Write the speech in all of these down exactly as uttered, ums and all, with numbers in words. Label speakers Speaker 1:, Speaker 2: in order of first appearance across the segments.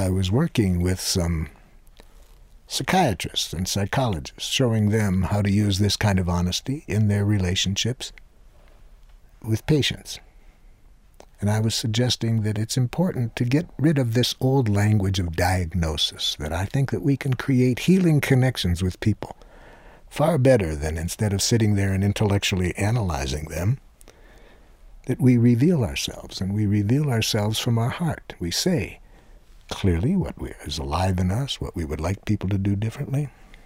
Speaker 1: I was working with some psychiatrists and psychologists, showing them how to use this kind of honesty in their relationships with patients. And I was suggesting that it's important to get rid of this old language of diagnosis, that I think that we can create healing connections with people far better than, instead of sitting there and intellectually analyzing them, that we reveal ourselves, and we reveal ourselves from our heart. We say clearly what is alive in us, what we would like people to do differently.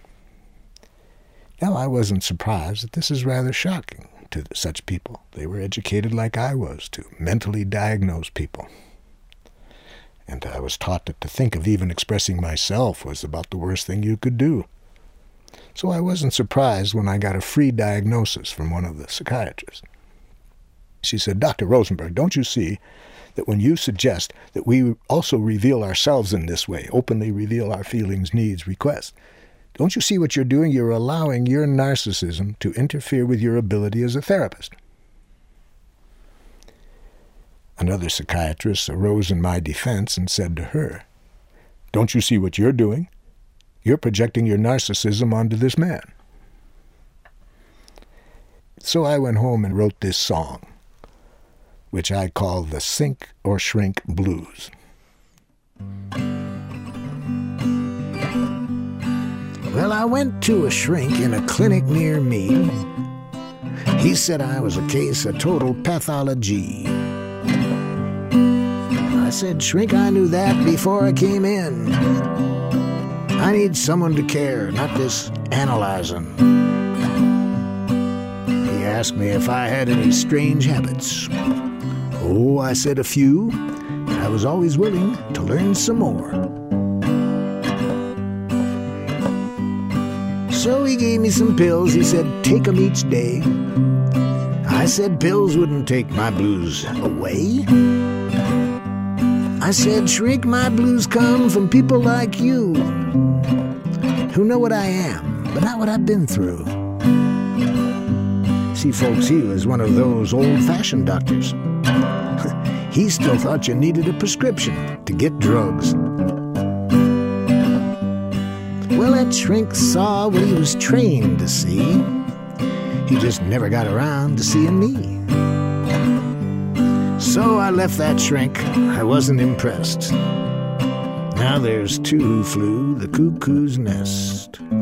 Speaker 1: Now, I wasn't surprised that this is rather shocking to such people. They were educated like I was to mentally diagnose people. And I was taught that to think of even expressing myself was about the worst thing you could do. So I wasn't surprised when I got a free diagnosis from one of the psychiatrists. She said, "Doctor Rosenberg, don't you see that when you suggest that we also reveal ourselves in this way, openly reveal our feelings, needs, requests, don't you see what you're doing? You're allowing your narcissism to interfere with your ability as a therapist." Another psychiatrist arose in my defense and said to her, "Don't you see what you're doing? You're projecting your narcissism onto this man." So I went home and wrote this song, which I call the Sink or Shrink Blues. Well, I went to a shrink in a clinic near me. He said I was a case of total pathology. I said, "Shrink, I knew that before I came in. I need someone to care, not this analyzing." He asked me if I had any strange habits. Oh, I said a few. I was always willing to learn some more. So he gave me some pills. He said, "Take 'em each day." I said pills wouldn't take my blues away. I said, "Shrink, my blues come from people like you, who know what I am, but not what I've been through." See, folks, he was one of those old-fashioned doctors. He still thought you needed a prescription to get drugs. Well, that shrink saw what he was trained to see. He just never got around to seeing me. So I left that shrink. I wasn't impressed. Now there's two who flew the cuckoo's nest.